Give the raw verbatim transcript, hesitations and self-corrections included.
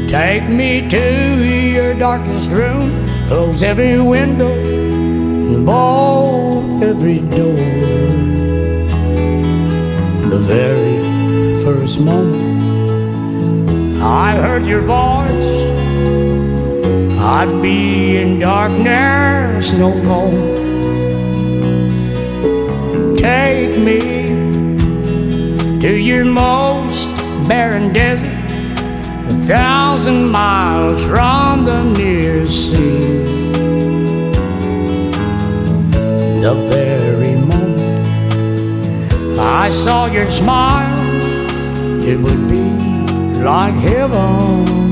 Take me to your darkest room, close every window and bolt every door. The very first moment I heard your voice, I'd be in darkness no more. Take me to your most barren desert, a thousand miles from the nearest sea. The very moment I saw your smile, it would be like heaven